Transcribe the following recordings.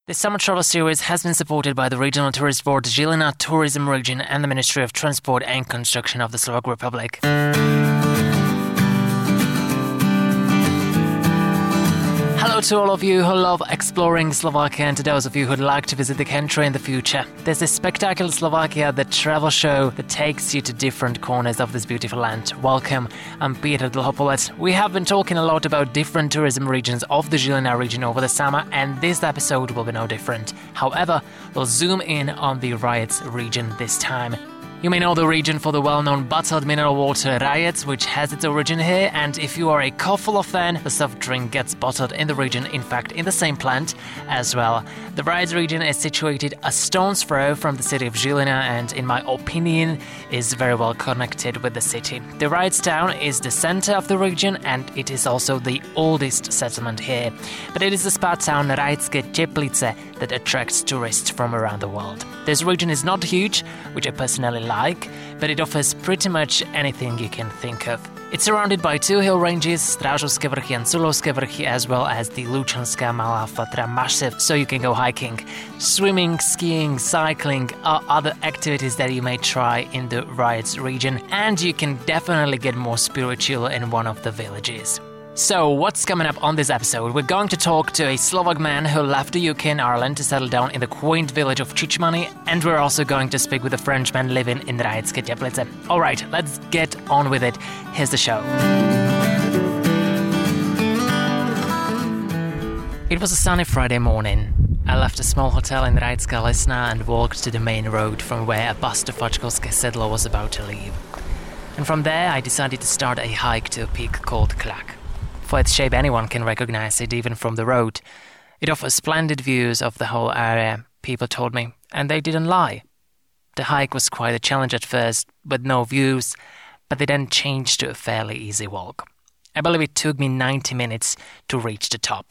This summer travel series has been supported by the Regional Tourist Board, Žilina Tourism Region and the Ministry of Transport and Construction of the Slovak Republic. Hello to all of you who love exploring Slovakia and to those of you who'd like to visit the country in the future. There's this Spectacular Slovakia, the travel show that takes you to different corners of this beautiful land. Welcome, I'm Peter Dlhopolec. We have been talking a lot about different tourism regions of the Žilina region over the summer, and this episode will be no different. However, we'll zoom in on the Rajec region this time. You may know the region for the well-known bottled mineral water Rajec, which has its origin here, and if you are a Kofola fan, the soft drink gets bottled in the region, in fact in the same plant as well. The Rajec region is situated a stone's throw from the city of Žilina and, in my opinion, is very well connected with the city. The Rajec town is the center of the region and it is also the oldest settlement here. But it is the spa town Rajecke Teplice that attracts tourists from around the world. This region is not huge, which I personally like, but it offers pretty much anything you can think of. It's surrounded by two hill ranges, Strážovské vrchy and Sulovské vrchy, as well as the Lučanská Malá Fatra massive, so you can go hiking. Swimming, skiing, cycling are other activities that you may try in the Rajec region, and you can definitely get more spiritual in one of the villages. So, what's coming up on this episode? We're going to talk to a Slovak man who left the UK and Ireland to settle down in the quaint village of Čičmany, and we're also going to speak with a Frenchman living in Rajecke Teplice. Alright, let's get on with it. Here's the show. It was a sunny Friday morning. I left a small hotel in Rajecká Lesná and walked to the main road from where a bus to Fačkovské Sedlo was about to leave. And from there I decided to start a hike to a peak called Klak. For its shape, anyone can recognize it even from the road. It offers splendid views of the whole area, people told me, and they didn't lie. The hike was quite a challenge at first, with no views, but they then changed to a fairly easy walk. I believe it took me 90 minutes to reach the top.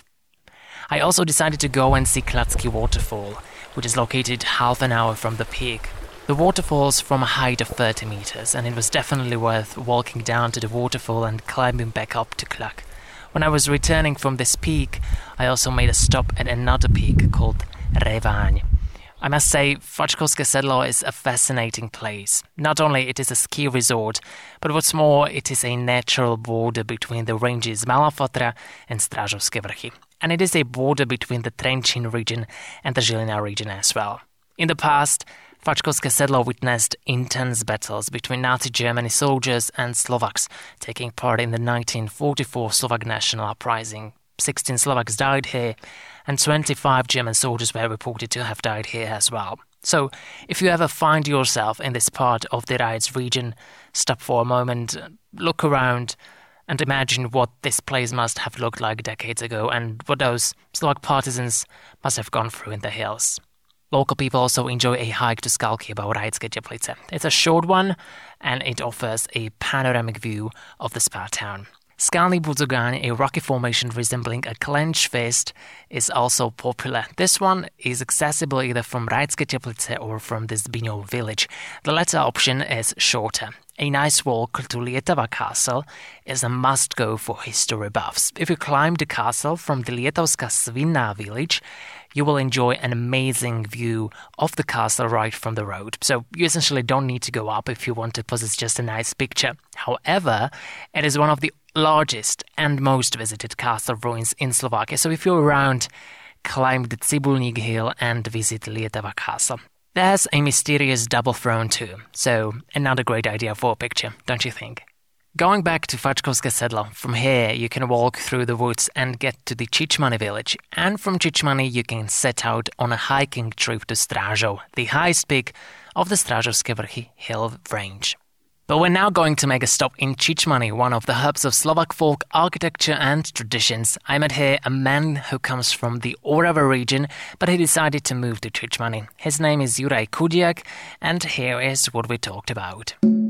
I also decided to go and see Kladsky waterfall, which is located half an hour from the peak. The waterfall's from a height of 30 meters, and it was definitely worth walking down to the waterfall and climbing back up to Klak. When I was returning from this peak, I also made a stop at another peak called Reváň. I must say, Fačkovské Sedlo is a fascinating place. Not only it is a ski resort, but what's more, it is a natural border between the ranges Malá Fatra and Strážovské vrchy. And it is a border between the Trenčín region and the Žilina region as well. In the past, Fačkovské Sedlo witnessed intense battles between Nazi Germany soldiers and Slovaks taking part in the 1944 Slovak national uprising. 16 Slovaks died here, and 25 German soldiers were reported to have died here as well. So, if you ever find yourself in this part of the Rajec region, stop for a moment, look around, and imagine what this place must have looked like decades ago and what those Slovak partisans must have gone through in the hills. Local people also enjoy a hike to Skalkievo Rajecke Teplice. It's a short one, and it offers a panoramic view of the spa town. Skalný Budzogáň, a rocky formation resembling a clenched fist, is also popular. This one is accessible either from Rajecke Teplice or from the Zbiňov village. The latter option is shorter. A nice walk to Lietava Castle is a must-go for history buffs. If you climb the castle from the Lietavská Svinná village, you will enjoy an amazing view of the castle right from the road. So you essentially don't need to go up if you want to possess just a nice picture. However, it is one of the largest and most visited castle ruins in Slovakia. So if you're around, climb the Cibulník hill and visit Lietava Castle. There's a mysterious double throne too, so another great idea for a picture, don't you think? Going back to Fačkovské Sedlo, from here you can walk through the woods and get to the Čičmany village, and from Čičmany you can set out on a hiking trip to Strážov, the highest peak of the Strážovské vrchy hill range. But we're now going to make a stop in Čičmany, one of the hubs of Slovak folk architecture and traditions. I met here a man who comes from the Orava region, but he decided to move to Čičmany. His name is Juraj Kudiak, and here is what we talked about.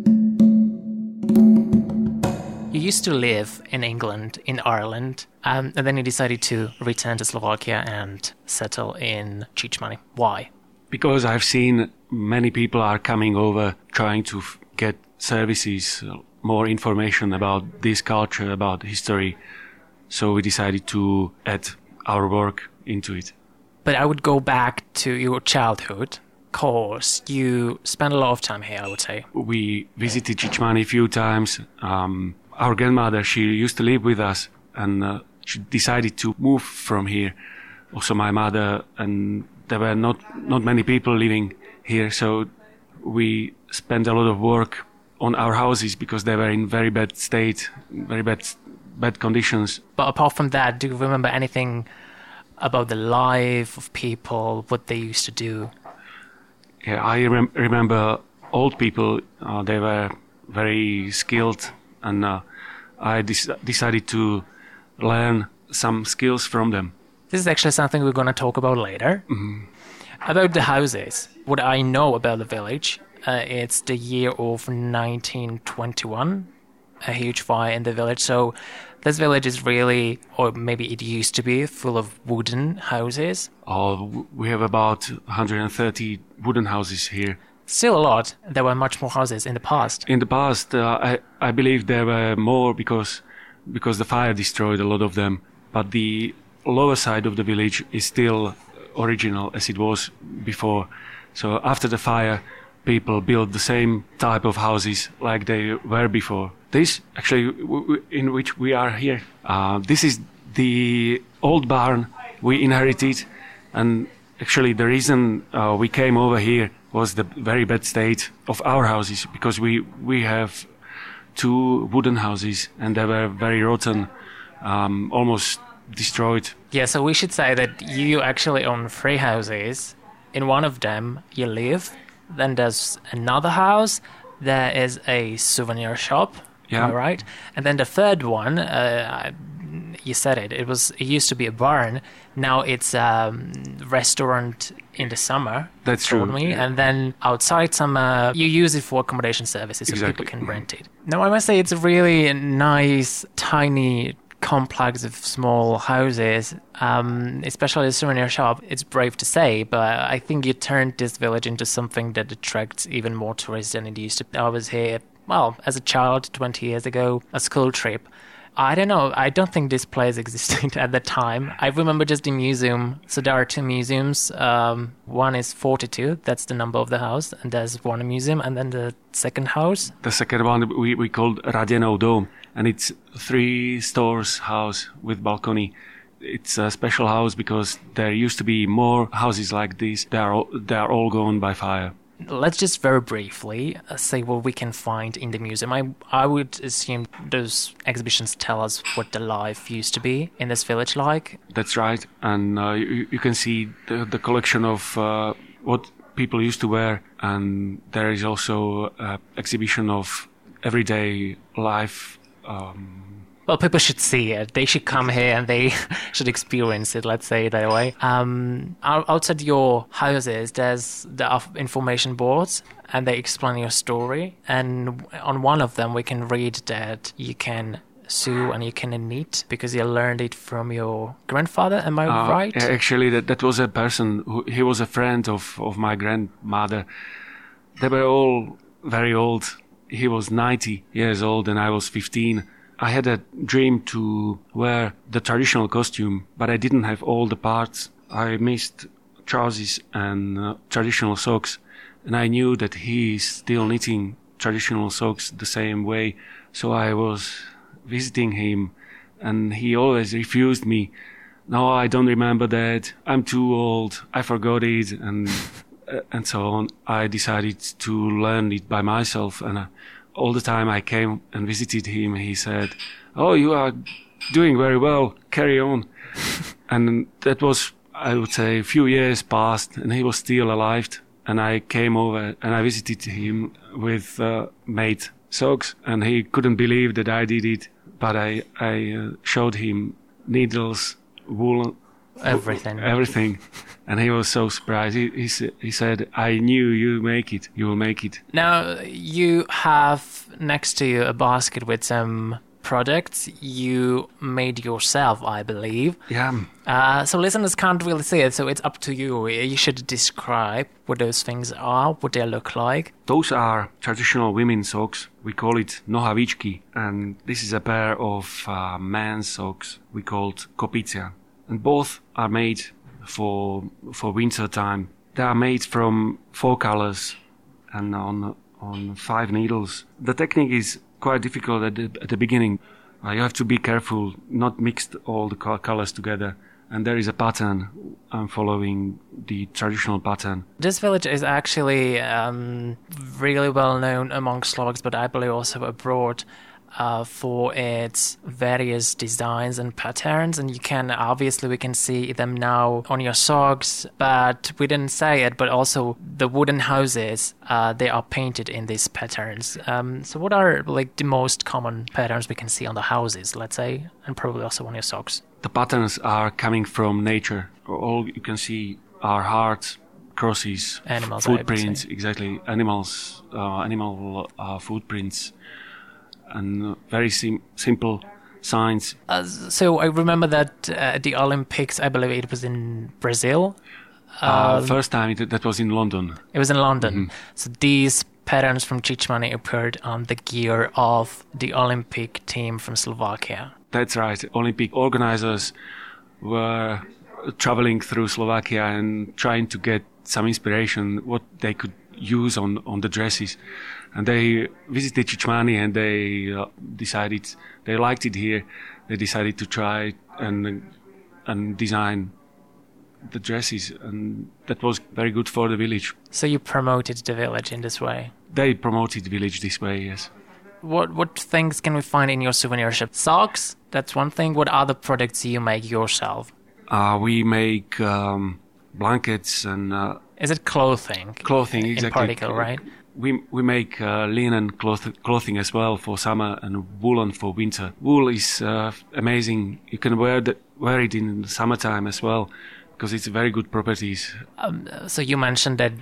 You used to live in England, in Ireland, and then you decided to return to Slovakia and settle in Čičmany. Why? Because I've seen many people are coming over trying to get services, more information about this culture, about history. So we decided to add our work into it. But I would go back to your childhood, because you spent a lot of time here, I would say. We visited Chichmani a few times. Our grandmother, she used to live with us, and she decided to move from here. Also my mother, and there were not many people living here, so we spent a lot of work on our houses because they were in very bad state, very bad conditions. But apart from that, do you remember anything about the life of people, what they used to do? Yeah, I remember old people. They were very skilled, and I decided to learn some skills from them. This is actually something we're going to talk about later. Mm-hmm. About the houses, what I know about the village, it's the year of 1921, a huge fire in the village. So this village is really, or maybe it used to be, full of wooden houses. We have about 130 wooden houses here. Still a lot. There were much more houses in the past. In the past, I believe there were more because the fire destroyed a lot of them. But the lower side of the village is still original as it was before. So after the fire, people built the same type of houses like they were before. This, actually, in which we are here, this is the old barn we inherited, and actually the reason we came over here was the very bad state of our houses, because we have 2 wooden houses and they were very rotten, almost destroyed. Yeah, so we should say that you actually own 3 houses. In one of them you live, then there's another house, there is a souvenir shop. Yeah. Am I right? And then the third one, you said it used to be a barn. Now it's a restaurant in the summer. That's true. Me. Yeah. And then outside summer, you use it for accommodation services, so exactly. People can rent it. Now, I must say it's a really nice, tiny complex of small houses, especially the souvenir shop. It's brave to say, but I think you turned this village into something that attracts even more tourists than it used to. I was here, well, as a child 20 years ago, a school trip. I don't know, I don't think this place existed at the time. I remember just the museum. So there are 2 museums. One is 42, that's the number of the house, and there's one museum, and then the second house. The second one we called Raděnov Dom, and it's 3 stores house with balcony. It's a special house because there used to be more houses like this. They are all gone by fire. Let's just very briefly say what we can find in the museum. I would assume those exhibitions tell us what the life used to be in this village like. That's right. And you can see the collection of what people used to wear. And there is also an exhibition of everyday life. Well, people should see it. They should come here and they should experience it, let's say it that way. Outside your houses, there's the information boards, and they explain your story. And on one of them, we can read that you can sew and you can knit because you learned it from your grandfather. Am I right? Actually, that was a person, he was a friend of my grandmother. They were all very old. He was 90 years old and I was 15. I had a dream to wear the traditional costume, but I didn't have all the parts. I missed trousers and traditional socks, and I knew that he is still knitting traditional socks the same way. So I was visiting him, and he always refused me. No, I don't remember that. I'm too old. I forgot it, and so on. I decided to learn it by myself, and all the time I came and visited him, he said, "Oh, you are doing very well, carry on." And that was, I would say, a few years passed and he was still alive. And I came over and I visited him with made socks, and he couldn't believe that I did it. But I showed him needles, wool, everything. And he was so surprised. He said, "I knew you will make it." Now, you have next to you a basket with some products you made yourself, I believe. Yeah. So listeners can't really see it, so it's up to you. You should describe what those things are, what they look like. Those are traditional women's socks. We call it nohavičky. And this is a pair of men's socks we called kopicia. And both are made for winter time. They are made from 4 colors and on 5 needles. The technique is quite difficult at the beginning. You have to be careful, not mix all the colors together. And there is a pattern. I'm following the traditional pattern. This village is actually really well known among Slovaks, but I believe also abroad, for its various designs and patterns. And we can see them now on your socks, but we didn't say it, but also the wooden houses, they are painted in these patterns. So what are like the most common patterns we can see on the houses, let's say, and probably also on your socks? The patterns are coming from nature. All you can see are hearts, crosses, animals, footprints, exactly, animal footprints, and very simple signs. So I remember that at the Olympics, I believe it was in Brazil. First time that was in London. It was in London. Mm-hmm. So these patterns from Chichmany appeared on the gear of the Olympic team from Slovakia. That's right. Olympic organizers were traveling through Slovakia and trying to get some inspiration what they could use on the dresses. And they visited Chichmany and they decided they liked it here. They decided to try and design the dresses, and that was very good for the village. So you promoted the village in this way? They promoted the village this way, yes. What things can we find in your souvenir shop? Socks, that's one thing. What other products do you make yourself? We make blankets and... Is it clothing? Clothing, exactly. In particular, right? We make linen clothing as well for summer and woolen for winter. Wool is amazing. You can wear it in the summertime as well because it's very good properties. So you mentioned that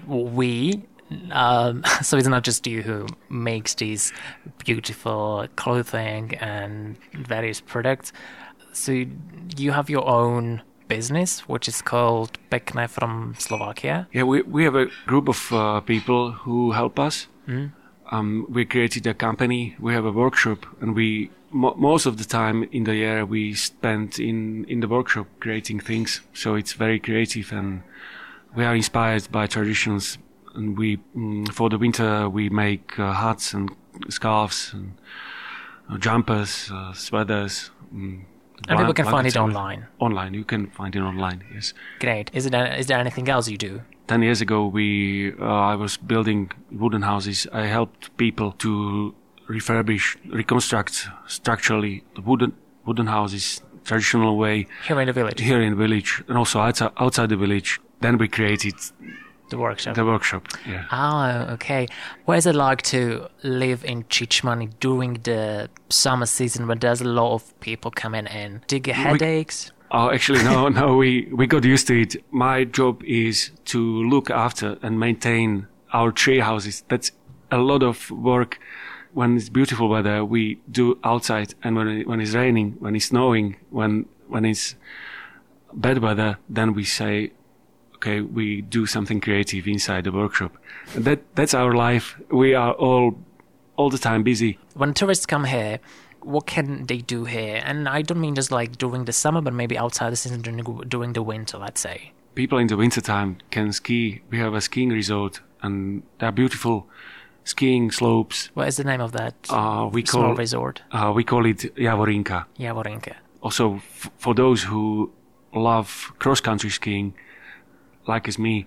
so it's not just you who makes these beautiful clothing and various products. So you have your own business, which is called Pekné from Slovakia. Yeah, we have a group of people who help us. Mm. We created a company. We have a workshop, and most of the time in the year we spend in the workshop creating things. So it's very creative, and we are inspired by traditions. And for the winter, we make hats and scarves and jumpers, sweaters. And people can find it online. Online, you can find it online. Yes. Great. Is there anything else you do? 10 years ago, I was building wooden houses. I helped people to reconstruct structurally the wooden houses, traditional way. Here in the village. Here in the village, and also outside the village. Then we created the workshop. The workshop, yeah. Oh, okay. What is it like to live in Chichmany during the summer season when there's a lot of people coming in? Do you get headaches? Actually, no. We got used to it. My job is to look after and maintain our tree houses. That's a lot of work. When it's beautiful weather, we do outside, and when it's raining, when it's snowing, when it's bad weather, then we say, okay, we do something creative inside the workshop. That's our life. We are all the time busy. When tourists come here, what can they do here? And I don't mean just like during the summer, but maybe outside the season during the winter, let's say. People in the wintertime can ski. We have a skiing resort, and there are beautiful skiing slopes. What is the name of that small resort? We call it Javorinka. Javorinka. Also, for those who love cross-country skiing, like as me,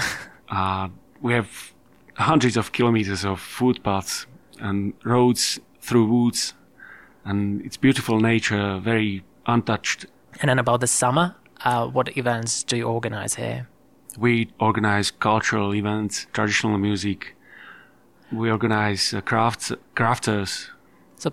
we have hundreds of kilometers of footpaths and roads through woods, and it's beautiful nature, very untouched. And then about the summer, what events do you organize here? We organize cultural events, traditional music. We organize crafters. So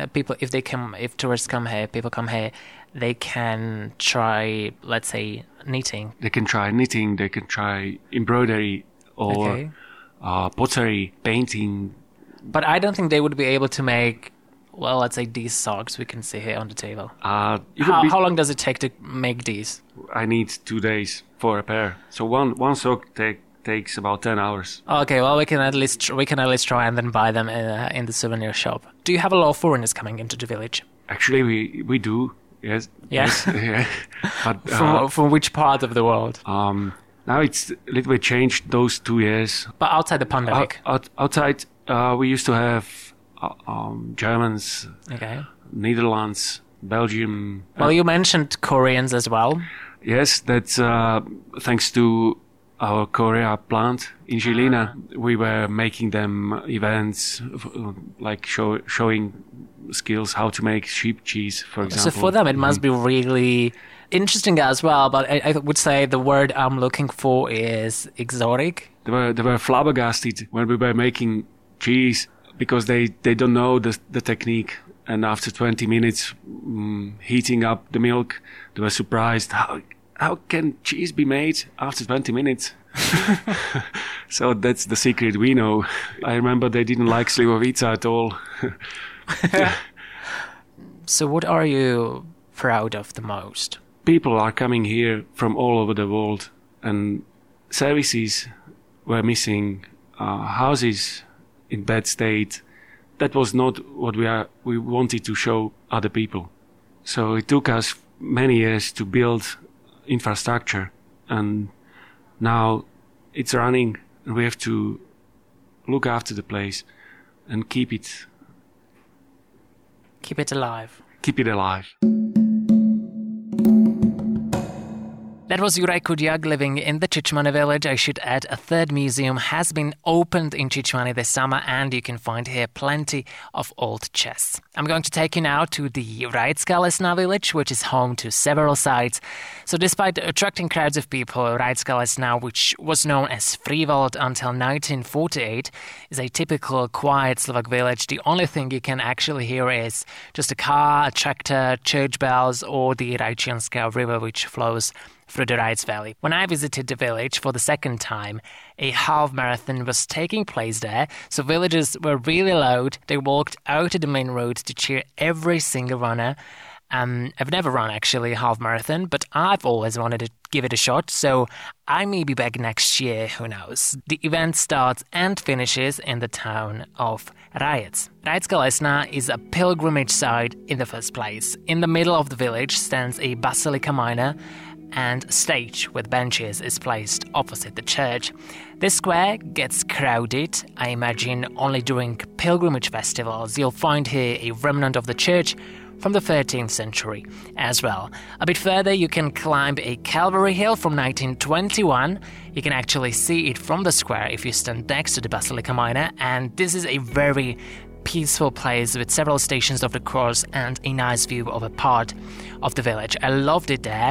if tourists come here, people come here, they can try, let's say, knitting. They can try knitting, they can try embroidery or pottery, painting. But I don't think they would be able to make, well, let's say these socks we can see here on the table. How long does it take to make these? I need 2 days for a pair. So one sock takes about 10 hours. Okay, well, we can at least try and then buy them in the souvenir shop. Do you have a lot of foreigners coming into the village? Actually, we do. Yes. Yeah? Yes, yeah. But From which part of the world? now it's a little bit changed those 2 years. But outside the pandemic. Outside, we used to have Germans, Okay. Netherlands, Belgium. Well, you mentioned Koreans as well. Yes, that's thanks to our Korea plant in Žilina. We were making them events like showing skills how to make sheep cheese, for example. So for them, it must be really interesting as well. But I would say the word I'm looking for is exotic. They were flabbergasted when we were making cheese because they don't know the technique. And after 20 minutes heating up the milk, they were surprised. How can cheese be made after 20 minutes? So that's the secret we know. I remember they didn't like Slivovica at all. So what are you proud of the most? People are coming here from all over the world, and services were missing, houses in bad state. That was not what we wanted to show other people. So it took us many years to build infrastructure, and now it's running, and we have to look after the place and keep it alive. Keep it alive. That was Juraj Kudiak living in the Chichmany village. I should add, a third museum has been opened in Chichmany this summer, and you can find here plenty of old chests. I'm going to take you now to the Rajecká Lesná village, which is home to several sites. So despite attracting crowds of people, Rajecká Lesná, which was known as Frývold until 1948, is a typical quiet Slovak village. The only thing you can actually hear is just a car, a tractor, church bells, or the Rajčianska river, which flows through the Rajec Valley. When I visited the village for the second time, a half marathon was taking place there, so villagers were really loud. They walked out to the main road to cheer every single runner. I've never run actually a half marathon, but I've always wanted to give it a shot, so I may be back next year, who knows. The event starts and finishes in the town of Rajec. Rajecká Lesná is a pilgrimage site in the first place. In the middle of the village stands a Basilica Minor, and a stage with benches is placed opposite the church. This square gets crowded, I imagine, only during pilgrimage festivals. You'll find here a remnant of the church from the 13th century as well. A bit further, you can climb a Calvary Hill from 1921. You can actually see it from the square if you stand next to the Basilica Minor, and this is a very peaceful place with several stations of the cross and a nice view of a part of the village. I loved it there.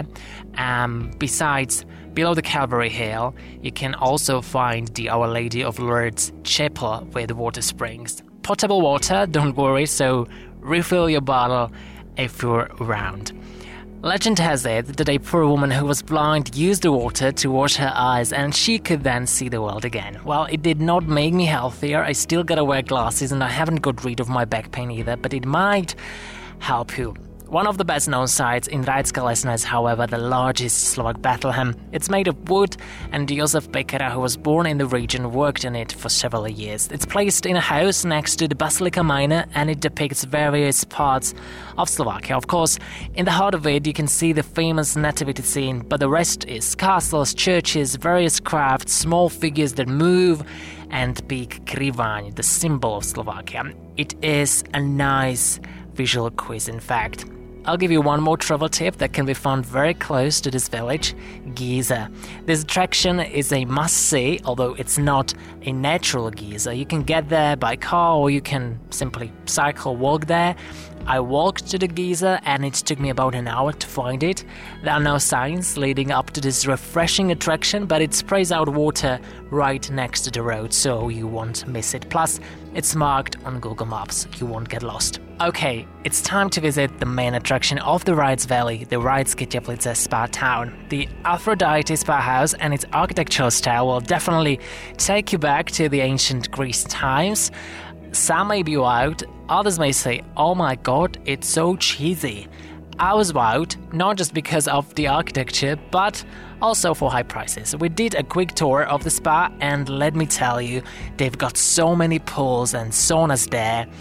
Besides, below the Calvary Hill, you can also find the Our Lady of Lourdes chapel with water springs. Potable water, don't worry, so refill your bottle if you're around. Legend has it that a poor woman who was blind used the water to wash her eyes, and she could then see the world again. Well, it did not make me healthier. I still gotta wear glasses, and I haven't got rid of my back pain either, but it might help you. One of the best-known sites in Rajecká Lesná is, however, the largest Slovak Bethlehem. It's made of wood, and Josef Pekara, who was born in the region, worked in it for several years. It's placed in a house next to the Basilica Minor, and it depicts various parts of Slovakia. Of course, in the heart of it, you can see the famous nativity scene, but the rest is castles, churches, various crafts, small figures that move, and big krivaň, the symbol of Slovakia. It is a nice visual quiz, in fact. I'll give you one more travel tip that can be found very close to this village, geyser. This attraction is a must-see, although it's not a natural geyser. You can get there by car, or you can simply cycle, walk there. I walked to the geyser, and it took me about an hour to find it. There are no signs leading up to this refreshing attraction, but it sprays out water right next to the road, so you won't miss it. Plus, it's marked on Google Maps. You won't get lost. Okay, it's time to visit the main attraction of the Rajec Valley, the Rajské Teplice Spa Town. The Aphrodite Spa House and its architectural style will definitely take you back to the ancient Greece times. Some may be wowed, others may say, oh my god, it's so cheesy. I was wowed, not just because of the architecture, but also for high prices. We did a quick tour of the spa, and let me tell you, they've got so many pools and saunas there.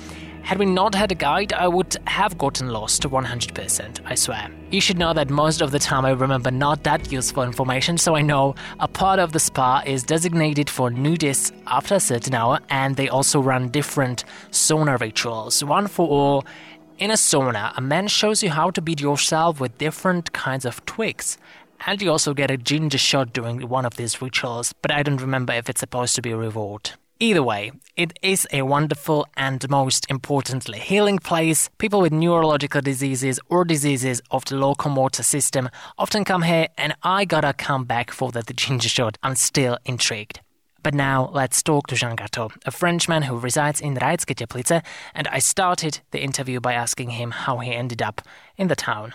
Had we not had a guide, I would have gotten lost 100%, I swear. You should know that most of the time I remember not that useful information, so I know a part of the spa is designated for nudists after a certain hour, and they also run different sauna rituals, one for all. In a sauna, a man shows you how to beat yourself with different kinds of twigs. And you also get a ginger shot during one of these rituals, but I don't remember if it's supposed to be a reward. Either way, it is a wonderful and most importantly healing place. People with neurological diseases or diseases of the locomotor system often come here, and I gotta come back for the ginger shot. I'm still intrigued. But now let's talk to Jean Gatto, a Frenchman who resides in Rajské Teplice, and I started the interview by asking him how he ended up in the town.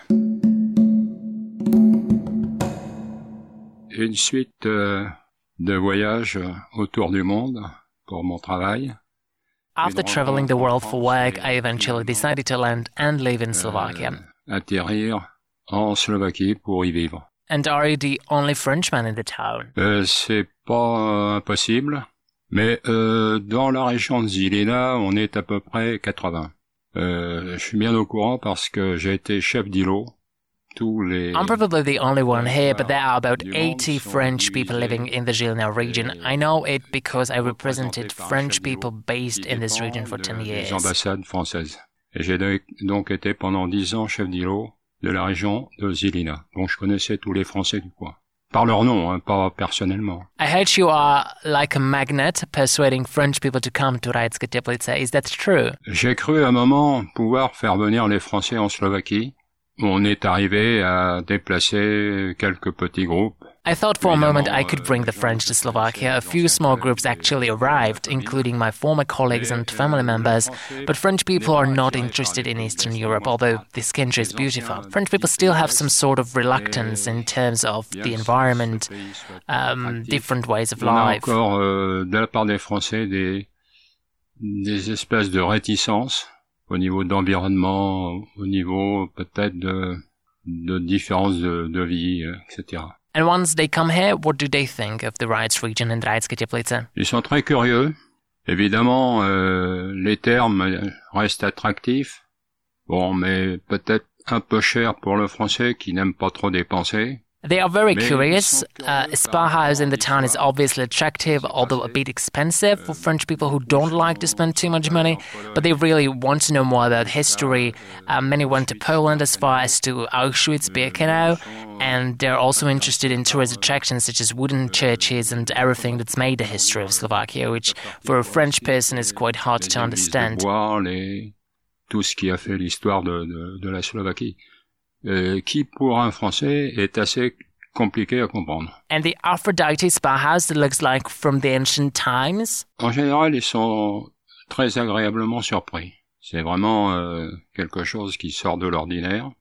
Une suite de voyages autour du monde pour mon travail. After traveling the world for work, I eventually decided to land and live in Slovakia. Atterrir en Slovaquie pour y vivre. And are you the only Frenchman in the town? C'est pas impossible, mais dans la région de Žilina, on est à peu près 80. Je suis bien au courant parce que j'ai été chef d'îlot. I'm probably the only one here, but there are about 80 French people living in the Žilina region. I know it because I represented French people based in this region for 10 years. Les ambassades françaises. Et j'ai donc été pendant 10 ans chef d'îlot de la région de Žilina. Donc je connaissais tous les Français du coin. Par leur nom, hein, pas personnellement. I heard you are like a magnet, persuading French people to come to Rajské Teplice. Is that true? J'ai cru à un moment pouvoir faire venir les Français en Slovaquie. On est arrivé à déplacer quelques petits groupes. I thought for a moment I could bring the French to Slovakia. A few small groups actually arrived, including my former colleagues and family members. But French people are not interested in Eastern Europe, although this country is beautiful. French people still have some sort of reluctance in terms of the environment, different ways of life. On a encore, de la part des Français, des espèces de réticences. Au niveau d'environnement, au niveau peut-être de différences de vie, etc. And once they come here, what do they think of the Rajs region and Rajské Teplice? Ils sont très curieux. Évidemment, les termes restent attractifs. Bon, mais peut-être un peu cher pour le Français qui n'aime pas trop dépenser. They are very curious. A spa house in the town is obviously attractive, although a bit expensive for French people who don't like to spend too much money, but they really want to know more about history. Many went to Poland as far as to Auschwitz-Birkenau, and they're also interested in tourist attractions such as wooden churches and everything that's made the history of Slovakia, which for a French person is quite hard to understand. Tout ce qui a fait l'histoire de la Slovaquie. Qui pour un Français est assez compliqué à comprendre. And the Aphrodite spa house that looks like from the ancient times? En général, ils sont très agréablement surpris. C'est vraiment quelque chose qui sort de l'ordinaire.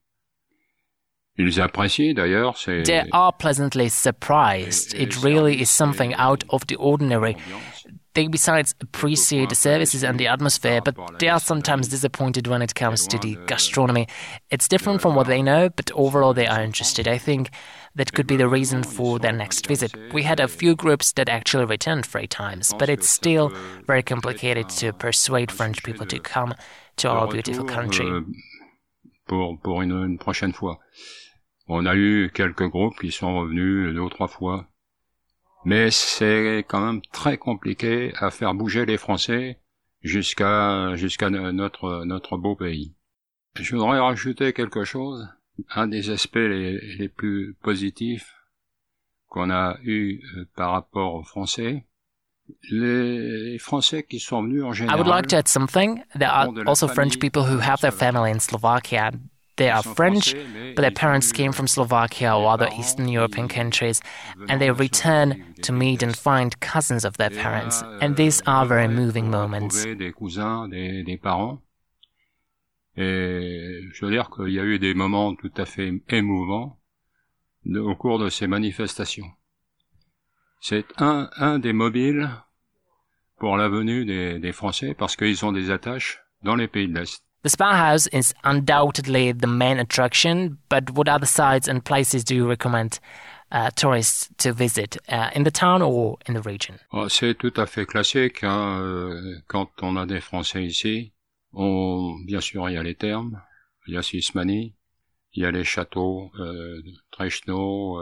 Ils apprécient d'ailleurs. They are pleasantly surprised. It really is something out of the ordinary. They besides appreciate the services and the atmosphere, but they are sometimes disappointed when it comes to the gastronomy. It's different from what they know, but overall they are interested. I think that could be the reason for their next visit. We had a few groups that actually returned 3 times, but it's still very complicated to persuade French people to come to our beautiful country. Pour une prochaine fois. On a eu quelques groupes qui sont revenus 2 ou 3 fois. Mais c'est quand même très compliqué à faire bouger les Français jusqu'à notre beau pays. Je voudrais rajouter quelque chose. Un des aspects les plus positifs qu'on a eu par rapport aux Français, les Français qui sont venus en général. I would like to add something. There are also French people who have their family in Slovakia. They are French, but their parents came from Slovakia or other Eastern European countries, and they return to meet and find cousins of their parents. And these are very moving moments. Des cousins, des parents. Et je veux dire qu'il y a eu des moments tout à fait émouvants au cours de ces manifestations. C'est un des mobiles pour la venue des Français parce qu'ils ont des attaches dans les pays de l'Est. The spa house is undoubtedly the main attraction, but what other sites and places do you recommend tourists to visit in the town or in the region? C'est tout à fait classique hein, quand on a des Français ici. Bien sûr, il y a les thermes, il y a Sismany, il y a les châteaux, Trechno,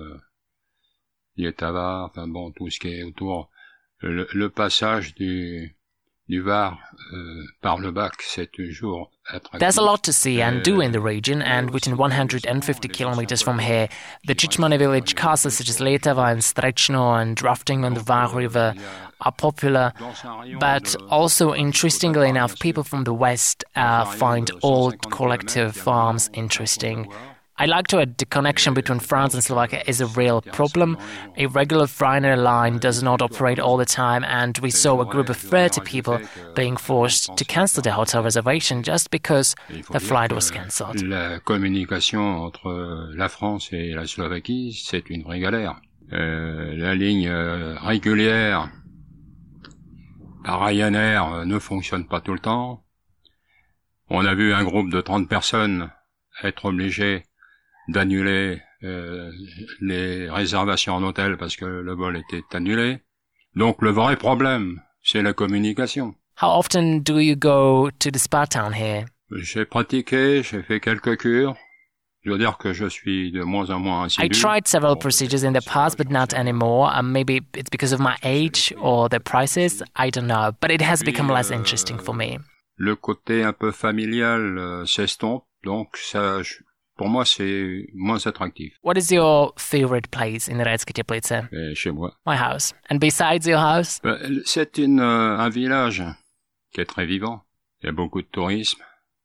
Lietava, enfin bon, tout ce qui est autour. Le passage du Var par le bac, c'est toujours attractif. There's a lot to see and do in the region, and within 150 kilometers from here, the Chichmany village castles such as Lietava and Strechno and rafting on the Var River are popular, but also, interestingly enough, people from the west find old collective farms interesting. I'd like to add the connection between France and Slovakia is a real problem. A regular Ryanair line does not operate all the time, and we saw a group of 30 people being forced to cancel their hotel reservation just because the flight was cancelled. La communication entre la France et la Slovaquie, c'est une vraie galère. La ligne régulière par Ryanair ne fonctionne pas tout le temps. On a vu un groupe de 30 personnes être obligé d'annuler les réservations en hôtel parce que le vol était annulé. Donc le vrai problème, c'est la communication. How often do you go to the spa town here? J'ai pratiqué, j'ai fait quelques cures. Je veux dire que je suis de moins en moins assidu. I tried several procedures in the past, but not anymore. Maybe it's because of my age or the prices, I don't know. But it has become less interesting for me. Le côté un peu familial s'estompe, donc ça... Pour moi, c'est moins attractif. What is your favorite place in Rajské Teplice? Chez moi. My house. And besides your house? C'est un village qui est très vivant. Il y a beaucoup de tourisme,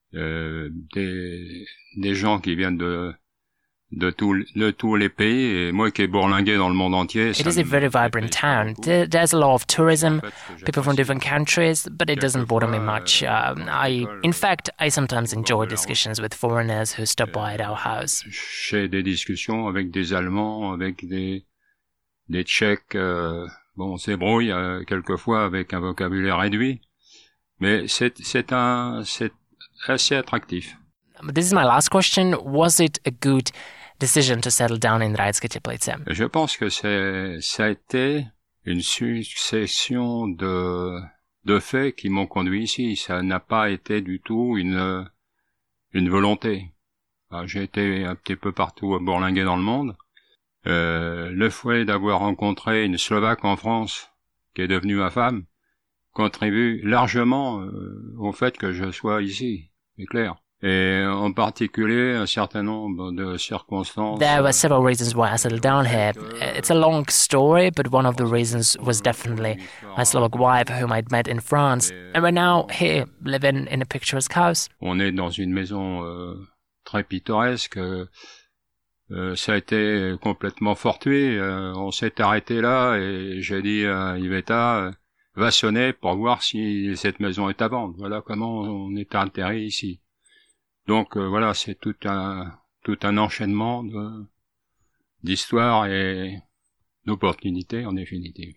des gens qui viennent de tous les pays, et moi qui ai bourlingué dans le monde entier. It is a very vibrant town. There's a lot of tourism, people from different countries, but it doesn't bother me much. In fact, I sometimes enjoy discussions with foreigners who stop by at our house. J'ai des discussions avec des Allemands, avec des Tchèques. On se débrouille quelquefois avec un vocabulaire réduit, mais c'est assez attractif. This is my last question. Was it a good decision to settle down in Rajské Teplice? Je pense que ça a été une succession de faits qui m'ont conduit ici. Ça n'a pas été du tout une volonté. J'ai été un petit peu partout à bourlinguer dans le monde. Le fait d'avoir rencontré une Slovaque en France, qui est devenue ma femme, contribue largement au fait que je sois ici, c'est clair. Et en particulier, un certain nombre de circonstances. There were several reasons why I settled down here. It's a long story, but one of the reasons was definitely my Slovak wife, whom I'd met in France. And we're now here, living in a picturesque house. On est dans une maison très pittoresque. Ça a été complètement fortuit. On s'est arrêté là et j'ai dit à Iveta, va sonner pour voir si cette maison est à vendre. Voilà comment on est atterri ici. Donc voilà, c'est tout un enchaînement d'histoires et d'opportunités en définitive.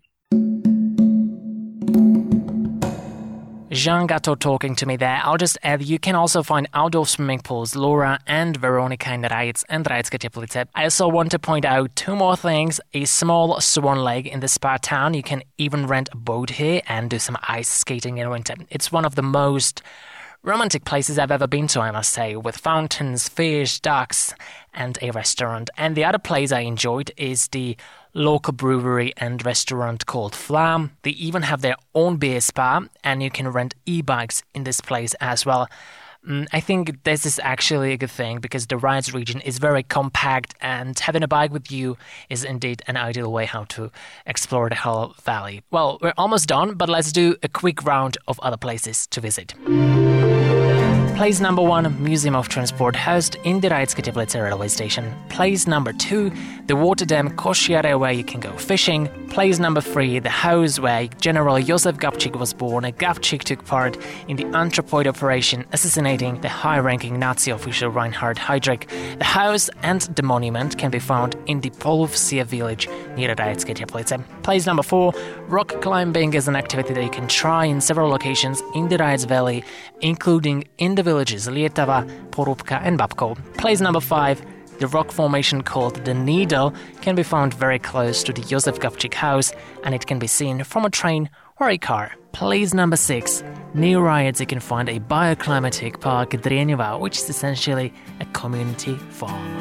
Jean Gatto talking to me there. I'll just add, you can also find outdoor swimming pools, Laura and Veronica in Rajec and Rajské Teplice. I also want to point out two more things. A small swan lake in the spa town. You can even rent a boat here and do some ice skating in winter. It's one of the most romantic places I've ever been to, I must say, with fountains, fish, ducks, and a restaurant. And the other place I enjoyed is the local brewery and restaurant called Flam. They even have their own beer spa, and you can rent e-bikes in this place as well. I think this is actually a good thing because the Rajec region is very compact, and having a bike with you is indeed an ideal way how to explore the whole valley. Well, we're almost done, but let's do a quick round of other places to visit. Place number 1, Museum of Transport housed in the Rajské Teplice railway station. Place number 2, the water dam Košiare, where you can go fishing. Place number 3, the house where General Josef Gabčík was born. Gabčík took part in the Anthropoid operation, assassinating the high-ranking Nazi official Reinhard Heydrich. The house and the monument can be found in the Polovsie village near Rajské Teplice. Place number 4, rock climbing is an activity that you can try in several locations in the Rajec Valley, including in the villages Lietava, Porúbka and Babkov. Place number 5, The rock formation called the Needle can be found very close to the Josef Gavčík house, and it can be seen from a train or a car. Place number 6. Near Rajec you can find a bioclimatic park Drieňova, which is essentially a community farm.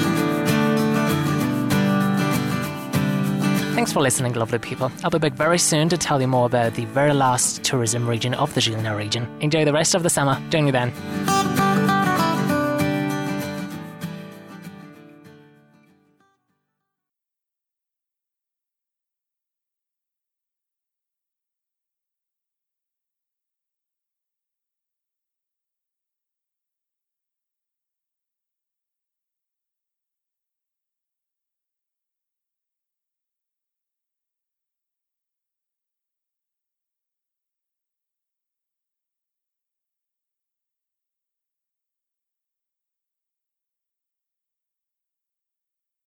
Thanks for listening, lovely people. I'll be back very soon to tell you more about the very last tourism region of the Žilina region. Enjoy the rest of the summer. Join me then.